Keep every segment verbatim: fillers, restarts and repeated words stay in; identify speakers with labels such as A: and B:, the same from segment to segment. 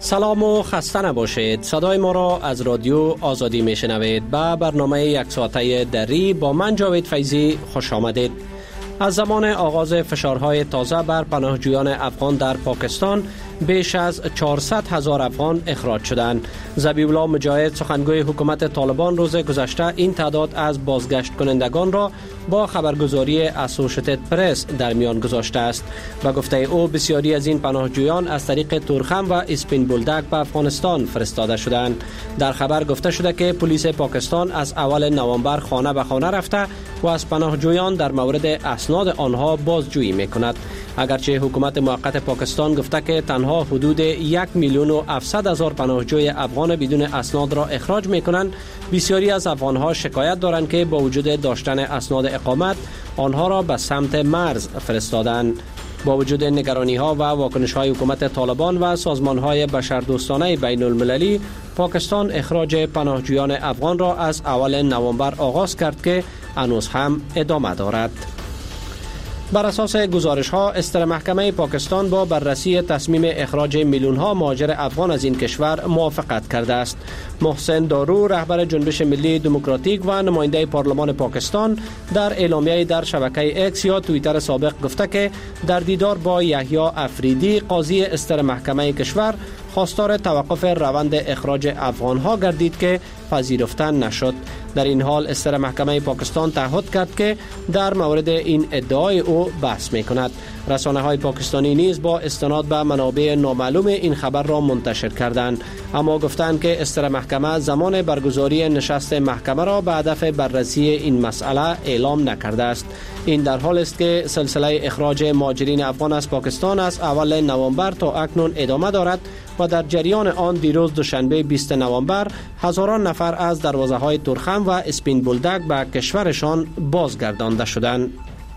A: سلام و خسته نباشید. صدای ما را از رادیو آزادی میشنوید. به برنامه یک ساعته دری با من جاوید فیضی خوش آمدید. از زمان آغاز فشارهای تازه بر پناهجویان افغان در پاکستان بیش از چهارصد هزار افغان اخراج شدند. ذبیح الله مجاهد سخنگوی حکومت طالبان روز گذشته این تعداد از بازگشت کنندگان را با خبرگزاری اسوشیتد پرس در میان گذاشته است. به گفته او بسیاری از این پناهجویان از طریق تورخم و اسپین بولدک به افغانستان فرستاده شدند. در خبر گفته شده که پلیس پاکستان از اول نوامبر خانه به خانه رفته و از پناهجویان در مورد اسناد آنها بازجویی میکند. اگرچه حکومت موقت پاکستان گفته که تنها حدود یک میلیون و هفتصد هزار پناهجوی افغان بدون اسناد را اخراج میکنند، بسیاری از افغانها شکایت دارند که با وجود داشتن اسناد اقامت آنها را به سمت مرز فرستادند. با وجود نگرانی ها و واکنش های حکومت طالبان و سازمان های بشردوستانه بین المللی، پاکستان اخراج پناهجویان افغان را از اول نوامبر آغاز کرد که هنوز هم ادامه دارد. بر اساس گزارش ها، استر محکمه پاکستان با بررسی تصمیم اخراج میلیون ها مهاجر افغان از این کشور موافقت کرده است. محسن دارو، رهبر جنبش ملی دموکراتیک و نماینده پارلمان پاکستان، در اعلامیه در شبکه اکس یا توییتر سابق گفته که در دیدار با یحیی افریدی، قاضی استر محکمه کشور، خواستار توقف روند اخراج افغان ها گردید که پذیرفته نشد. در این حال استر محکمه پاکستان تعهد کرد که در مورد این ادعای او بحث می کند. رسانه های پاکستانی نیز با استناد به منابع نامعلوم این خبر را منتشر کردند، اما گفتند که استر محکمه زمان برگزاری نشست محکمه را به هدف بررسی این مسئله اعلام نکرده است. این در حال است که سلسله اخراج مهاجرین افغان از پاکستان از اول نوامبر تا اکنون ادامه دارد و در جریان آن دیروز دوشنبه بیستم نوامبر هزاران نفر از دروازه های تورخم و اسپین بولدک به کشورشان بازگردانده شدند.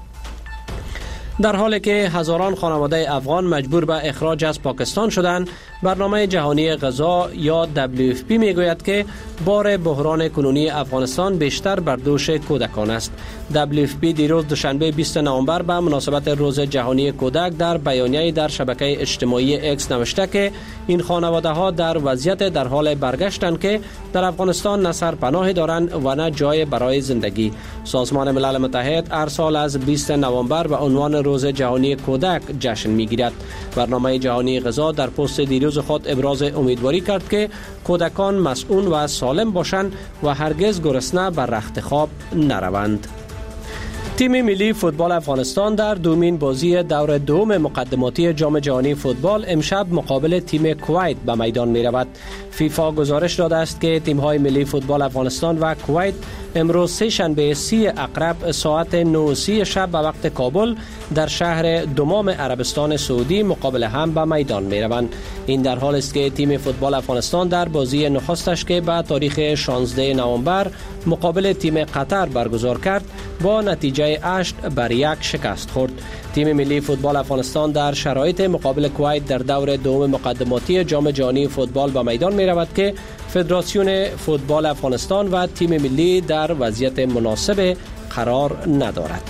A: در حالی که هزاران خانواده افغان مجبور به اخراج از پاکستان شدند، برنامه جهانی غذا یا دبلیو اف پی میگوید که بار بحران کنونی افغانستان بیشتر بر دوش کودکان است. دبلیو اف پی دیروز دوشنبه بیستم نوامبر به مناسبت روز جهانی کودک در بیانیه‌ای در شبکه اجتماعی اکس نوشته که این خانواده ها در وضعیت در حال برگشتند که در افغانستان نه سرپناهی دارند و نه جای برای زندگی. سازمان ملل متحد هر سال از بیستم نوامبر به عنوان روز جهانی کودک جشن میگیرد. برنامه جهانی غذا در پست دیروز خود ابراز امیدواری کرد که کودکان مسئول و سالم باشند و هرگز گرسنه بر رخت خواب نروند. تیم ملی فوتبال افغانستان در دومین بازی دور دوم مقدماتی جام جهانی فوتبال امشب مقابل تیم کویت به میدان می رود. فیفا گزارش داده است که تیم های ملی فوتبال افغانستان و کویت امروز سه شنبه سی عقرب ساعت نه و سی شب به وقت کابل در شهر دمام عربستان سعودی مقابل هم به میدان می روند. این در حال است که تیم فوتبال افغانستان در بازی نخستش که به تاریخ شانزدهم نوامبر مقابل تیم قطر برگزار کرد با نتیجه هشت بر یک شکست خورد. تیم ملی فوتبال افغانستان در شرایط مقابل کویت در دور دوم مقدماتی جام جهانی فوتبال به میدان می رود که فدراسیون فوتبال افغانستان و تیم ملی در وضعیت مناسب قرار ندارد.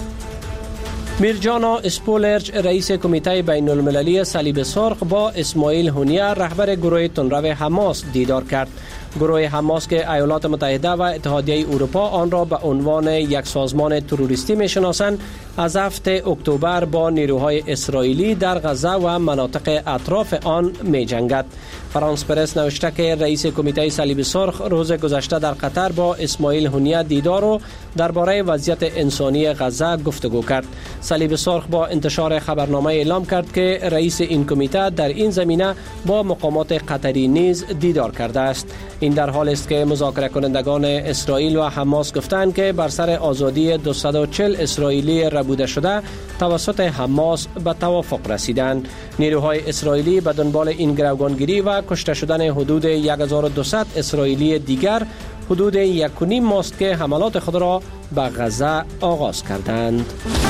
A: میرجانا اسپولرچ، رئیس کمیته بین المللی صلیب سرخ، با اسماعیل هونیه، رهبر گروه تندرو حماس دیدار کرد. گروه حماس که ایالات متحده و اتحادیه اروپا آن را به عنوان یک سازمان تروریستی میشناسند، از هفته اکتبر با نیروهای اسرائیلی در غزه و مناطق اطراف آن می جنگد. فرانس پرس نوشته که رئیس کمیته صلیب سرخ روز گذشته در قطر با اسماعیل هونیه دیدار و درباره وضعیت انسانی غزه گفتگو کرد. صلیب سرخ با انتشار خبرنامه اعلام کرد که رئیس این کمیته در این زمینه با مقامات قطری نیز دیدار کرده است. این در حال است که مذاکره کنندگان اسرائیل و حماس گفتند که بر سر آزادی دویست و چهل اسرائیلی ربوده شده توسط حماس به توافق رسیدند. نیروهای اسرائیلی به دنبال این گروگانگیری و کشته شدن حدود هزار و دویست اسرائیلی دیگر حدود یک و نیم ماست که حملات خود را به غزه آغاز کردند.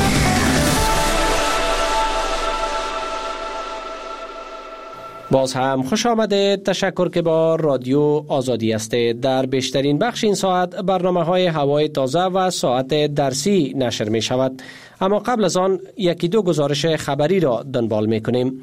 A: باز هم خوش آمده. تشکر که با رادیو آزادی هستید. در بیشترین بخش این ساعت برنامه های هوای تازه و ساعت درسی نشر می شود، اما قبل از آن یکی دو گزارش خبری را دنبال می کنیم.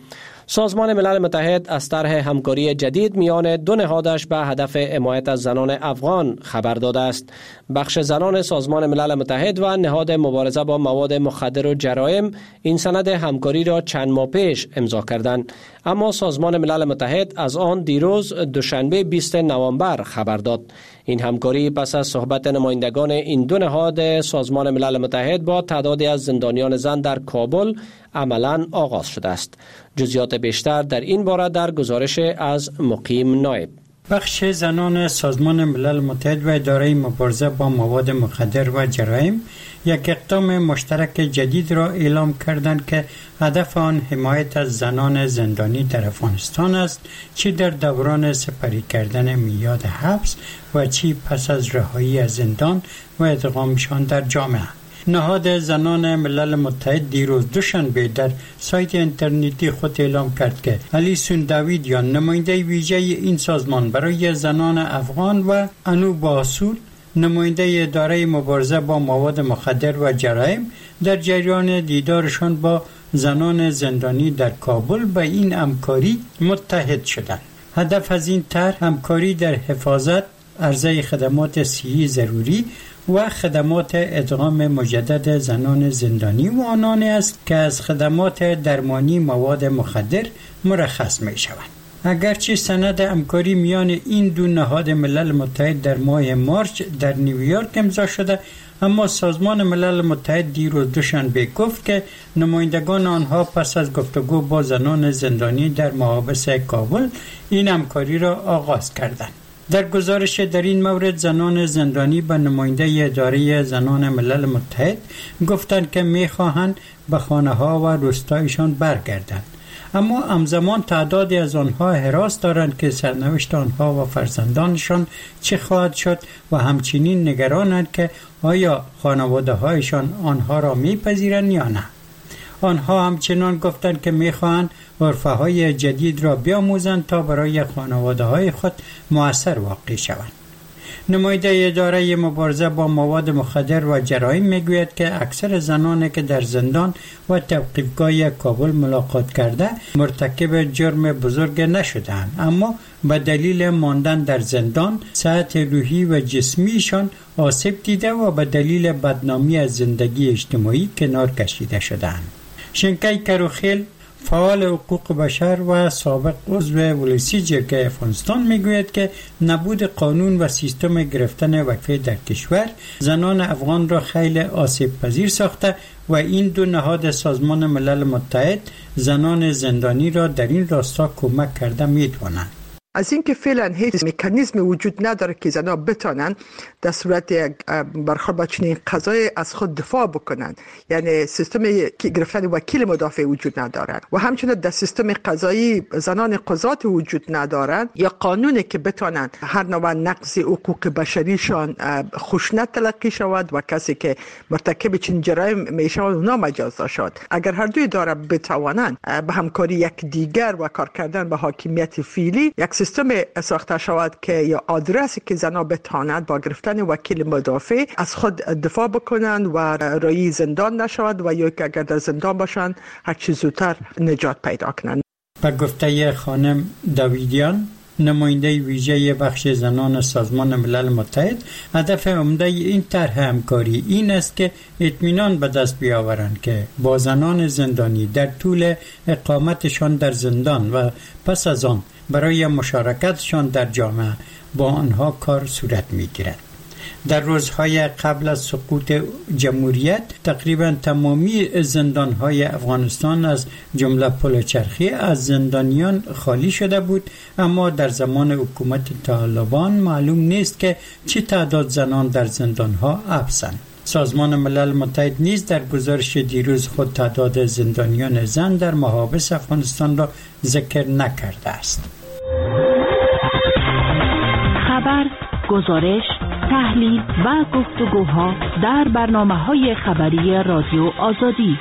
A: سازمان ملل متحد از طرح همکاری جدید میان دو نهادش به هدف حمایت از زنان افغان خبر داده است. بخش زنان سازمان ملل متحد و نهاد مبارزه با مواد مخدر و جرایم این سند همکاری را چند ماه پیش امضا کردند، اما سازمان ملل متحد از آن دیروز دوشنبه بیست نوامبر خبر داد. این همکاری پس از صحبت نمایندگان این دو نهاد سازمان ملل متحد با تعدادی از زندانیان زن در کابل عملاً آغاز شده است. جزئیات بیشتر در این باره در گزارش از مقیم نایب.
B: بخش زنان سازمان ملل متحد و اداره مبارزه با مواد مخدر و جرایم یک اقدام مشترک جدید را اعلام کردند که هدف آن حمایت از زنان زندانی در افغانستان است، چی در دوران سپری کردن میاد حبس و چی پس از رهایی از زندان و ادغامشان در جامعه. نهاد زنان ملل متحد دیروز دوشنبه در سایت اینترنتی خود اعلام کرد که الیسون داویدیان، نماینده ویژه این سازمان برای زنان افغان، و انو باسول، نماینده اداره مبارزه با مواد مخدر و جرایم، در جریان دیدارشان با زنان زندانی در کابل به این همکاری متحد شدند. هدف از این طرح همکاری در حفاظت، عرضه خدمات صحی ضروری و خدمات ادغام مجدد زنان زندانی و آنان است که از خدمات درمانی مواد مخدر مرخص می شوند. اگرچه سند همکاری میان این دو نهاد ملل متحد در ماه مارچ در نیویورک امضا شده، اما سازمان ملل متحد دیروز دوشنبه گفت که نمایندگان آنها پس از گفتگو با زنان زندانی در محابس کابل این همکاری را آغاز کردند. در گزارش در این مورد زنان زندانی به نماینده اداره زنان ملل متحد گفتند که می‌خواهند به خانه‌ها و روستایشان برگردند، اما همزمان تعدادی از آنها حراس دارند که سرنوشت آنها و فرزندانشان چه خواهد شد و همچنین نگرانند که آیا خانواده‌هایشان آنها را می‌پذیرند یا نه. آنها همچنان گفتند که می‌خواهند عرفه‌های جدید را بیاموزند تا برای خانواده‌های خود مؤثر واقع شوند. نماینده اداره مبارزه با مواد مخدر و جرایم میگوید که اکثر زنانی که در زندان و توقیفگاه کابل ملاقات کرده مرتکب جرم بزرگ نشدند، اما به دلیل ماندن در زندان صحت روحی و جسمیشان آسیب دیده و به دلیل بدنامی از زندگی اجتماعی کنار کشیده شدند. شنکای کروخیل، فعال حقوق بشر و سابق عضو ولسی جرگه افغانستان میگوید که نبود قانون و سیستم گرفتن وقفه در کشور زنان افغان را خیلی آسیب پذیر ساخته و این دو نهاد سازمان ملل متحد زنان زندانی را در این راستا کمک کرده میتوانند.
C: از اینکه فعلا هیچ مکانیزم وجود نداره که زنها بتانن در صورت یک برخورد با چنین قضایی از خود دفاع بکنن، یعنی سیستم گرفتن وکیل مدافع وجود ندارن و همچنین در سیستم قضایی زنان قضات وجود ندارن یا قانونی که بتانن هر نوع نقض حقوق بشریشان خشونت تلقی شود و کسی که مرتکب چنین جرایم میشه اونا مجازات شد. اگر هر دوی داره بتوانن به همکاری یک دیگر و کار کردن به حاکمیت فعلی یک سیستم ساخته شود که یا آدرسی که زنها بتانند با گرفتن وکیل مدافع از خود دفاع بکنند و رایی زندان نشود و یا که اگر در زندان باشند هر چیز زودتر نجات پیدا کنند.
B: به گفته خانم داویدیان، نماینده ویژه بخش زنان سازمان ملل متحد، هدف عمده این طرح همکاری این است که اطمینان به دست بیاورند که با زنان زندانی در طول اقامتشان در زندان و پس از آن برای مشارکتشان در جامعه با آنها کار صورت می‌گیرد. در روزهای قبل از سقوط جمهوریت تقریبا تمامی زندانهای افغانستان از جمله پلچرخی از زندانیان خالی شده بود، اما در زمان حکومت طالبان معلوم نیست که چه تعداد زنان در زندانها حبسند. سازمان ملل متحد نیز در گزارش دیروز خود تعداد زندانیان زن در محابس افغانستان را ذکر نکرده است.
D: خبر، گزارش، تحلیل و گفتگوها در برنامه‌های خبری رادیو آزادی.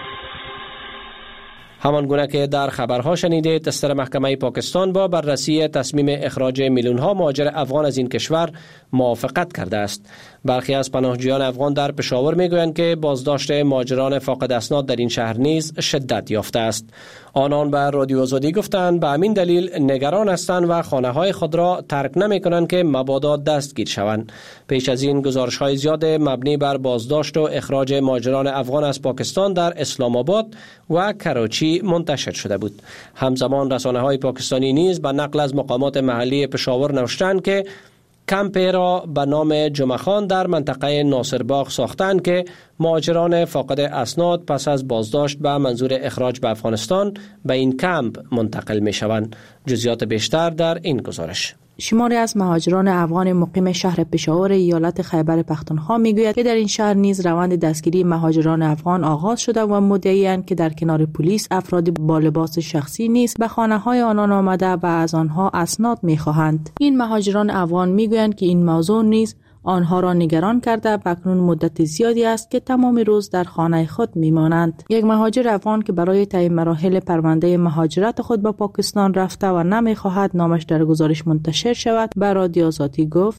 A: همان گونه که در خبرها شنیدید، دستور محکمه پاکستان با بررسی تصمیم اخراج میلیون‌ها مهاجر افغان از این کشور موافقت کرده است. برخی از پناهجویان افغان در پشاور میگویند که بازداشت مهاجران فاقد اسناد در این شهر نیز شدت یافته است. آنان به رادیو آزادی گفتند به همین دلیل نگران هستند و خانه‌های خود را ترک نمی‌کنند که مبادا دستگیر شوند. پیش از این گزارش‌های زیاد مبنی بر بازداشت و اخراج مهاجران افغان از پاکستان در اسلام آباد و کراچی منتشر شده بود. همزمان رسانه‌های پاکستانی نیز به نقل از مقامات محلی پشاور نوشتند که کمپی را به نام جمعخان در منطقه ناصرباغ ساختند که مهاجران فاقد اسناد پس از بازداشت به منظور اخراج به افغانستان به این کمپ منتقل می شوند. جزئیات بیشتر در این گزارش.
E: شماری از مهاجران افغان مقیم شهر پشاور ایالت خیبر پختونخوا میگوید که در این شهر نیز روند دستگیری مهاجران افغان آغاز شده و مدعی‌اند که در کنار پلیس افراد با لباس شخصی نیز به خانه‌های آنان آمده و از آنها اسناد می‌خواهند. این مهاجران افغان میگویند که این موضوع نیز آنها را نگران کرده و اکنون مدت زیادی است که تمام روز در خانه خود میمانند. یک مهاجر افغان که برای طی مراحل پرونده مهاجرت خود به پاکستان رفته و نمیخواهد نامش در گزارش منتشر شود به رادیو آزادی گفت: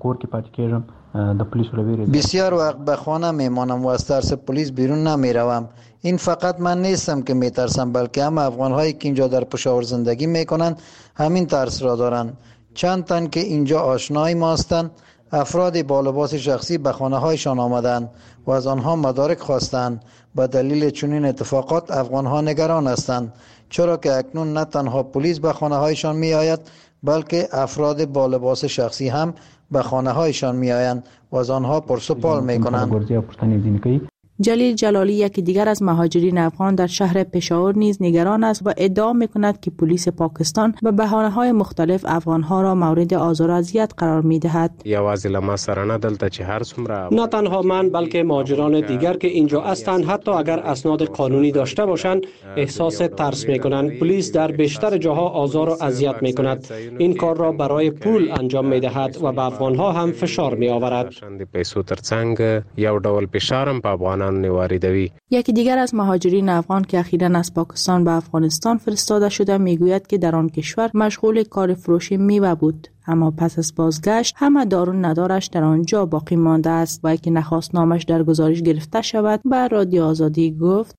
F: بسیار وقت به خانه میمانم و از ترس پلیس بیرون نمیروم. این فقط من نیستم که میترسم، بلکه هم افغان‌هایی که اینجا در پشاور زندگی میکنند همین ترس را دارند. چند تن که اینجا آشنای ما هستند، افراد با لباس شخصی به خانه هایشان آمدند و از آنها مدارک خواستند. به دلیل چنین اتفاقات افغان ها نگران هستند، چرا که اکنون نه تنها پلیس به خانه هایشان می آید، بلکه افراد با لباس شخصی هم به خانه هایشان می آیند و از آنها پرسپال می کنند.
E: جلیل جلالی یکی دیگر از مهاجرین افغان در شهر پشاور نیز نگران است و ادعا می‌کند که پلیس پاکستان به بهانه‌های مختلف افغان‌ها را مورد آزار و اذیت قرار می‌دهد.
A: نه تنها من بلکه مهاجران دیگر که اینجا هستند، حتی اگر اسناد قانونی داشته باشند احساس ترس می‌کنند. پلیس در بیشتر جاها آزار و اذیت می‌کند. این کار را برای پول انجام می‌دهد و به افغان‌ها هم فشار می‌آورد.
E: یکی دیگر از مهاجرین افغان که اخیراً از پاکستان به افغانستان فرستاده شده میگوید که در آن کشور مشغول کار فروش میوه بود، اما پس از بازگشت همه دار و ندارش در آنجا باقی مانده است و که نخواست نامش در گزارش گرفته شود به رادیو آزادی گفت: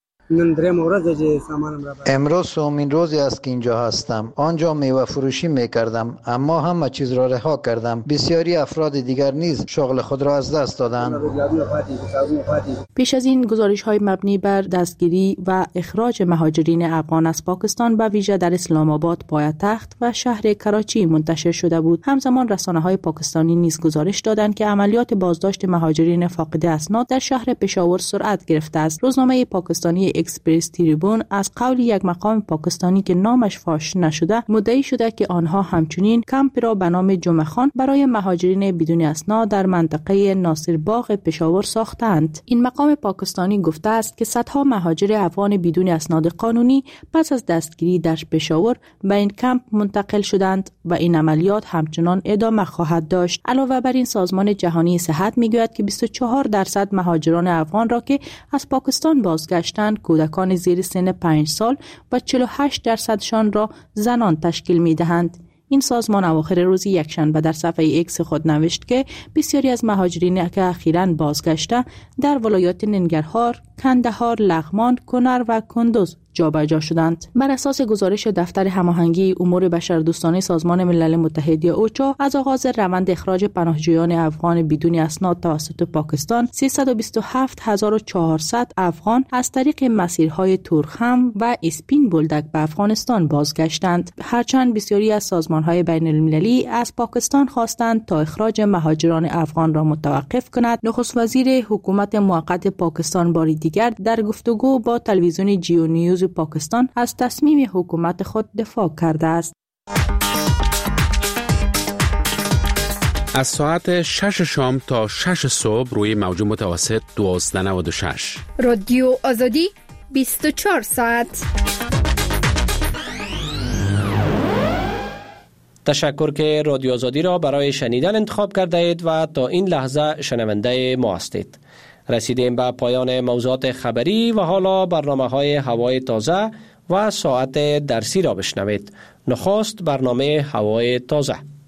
F: امروز سومین روزی است که اینجا هستم. آنجا میوه فروشی میکردم، اما همه چیز را رها کردم. بسیاری افراد دیگر نیز شغل خود را از دست دادند.
E: پیش از این گزارش های مبنی بر دستگیری و اخراج مهاجرین افغان از پاکستان به ویژه در اسلام آباد پایتخت و شهر کراچی منتشر شده بود. همزمان رسانه های پاکستانی نیز گزارش دادند که عملیات بازداشت مهاجرین فاقد اسناد در شهر پشاور سرعت گرفته است. روزنامه پاکستانی اکسپرس تریبون از قول یک مقام پاکستانی که نامش فاش نشده مدعی شده که آنها همچنین کمپ را به نام جمعخان برای مهاجرین بدون اسناد در منطقه ناصرباغ پشاور ساختند. این مقام پاکستانی گفته است که صدها مهاجر افغان بدون اسناد قانونی پس از دستگیری در پشاور به این کمپ منتقل شدند و این عملیات همچنان ادامه خواهد داشت. علاوه بر این سازمان جهانی صحت میگوید که بیست و چهار درصد مهاجران افغان را که از پاکستان بازگشتند کودکان زیر سن پنج سال و چهل و هشت درصدشان را زنان تشکیل می‌دهند. این سازمان اواخر روز یکشنبه در صفحه ایکس خود نوشت که بسیاری از مهاجرین که اخیراً بازگشته در ولایات ننگرهار، کندهار، لغمان، کنر و کندوز جابجا شدند. بر اساس گزارش دفتر هماهنگی امور بشردوستانه سازمان ملل متحد یا اوچا، از آغاز روند اخراج پناهجویان افغان بدون اسناد توسط پاکستان، سیصد و بیست و هفت هزار و چهارصد افغان از طریق مسیرهای تورخم و اسپین بولدک به افغانستان بازگشتند. هرچند بسیاری از سازمانهای بین المللی از پاکستان خواستند تا اخراج مهاجران افغان را متوقف کند، نخست وزیر حکومت موقت پاکستان بار دیگر در گفتگو با تلویزیون جیو نیوز پاکستان از تصمیم حکومت خود دفاع کرده است.
G: از ساعت شش شام تا شش صبح روی موج متوسط دوازده نود و شش
H: رادیو آزادی بیست و چهار ساعت.
A: تشکر که رادیو آزادی را برای شنیدن انتخاب کرده اید و تا این لحظه شنونده ما هستید. رسیدیم به پایان موضوعات خبری و حالا برنامه‌های هوای تازه و ساعت درسی را بشنوید. نخست برنامه هوای تازه.